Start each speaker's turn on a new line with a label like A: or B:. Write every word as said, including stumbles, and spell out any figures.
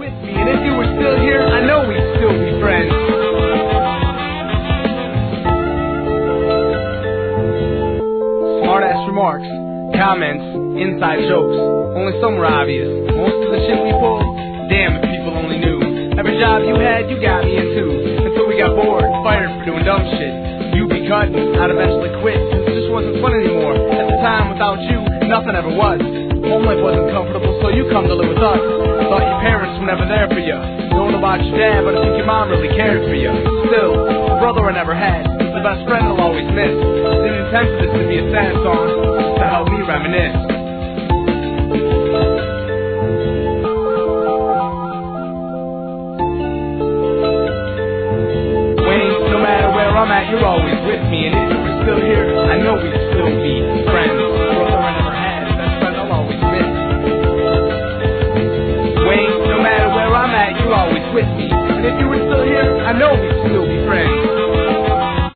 A: with me, and if you were still here, I know we'd still be friends. Smart-ass remarks, comments, inside jokes, only some were obvious. Most of the shit we pulled, damn if people only knew. Every job you had, you got me into, until we got bored, fired for doing dumb shit. You'd be cutting, I'd eventually quit, cause it just wasn't fun anymore. At the time, without you, nothing ever was. Home life wasn't comfortable, so you come to live with us. Thought your parents were never there for you. Don't know about your dad, but I think your mom really cared for you. Still, a brother I never had, the best friend I'll always miss. Didn't intend for this to be a sad song, just to help me reminisce. Wayne, no matter where I'm at, you're always with me, and if you were still here, I know we'd still be friends. Brother I never had, best friend I'll always miss. Wayne, no matter where I'm at, you're always with me, and if you were still here, I know we'd still be friends.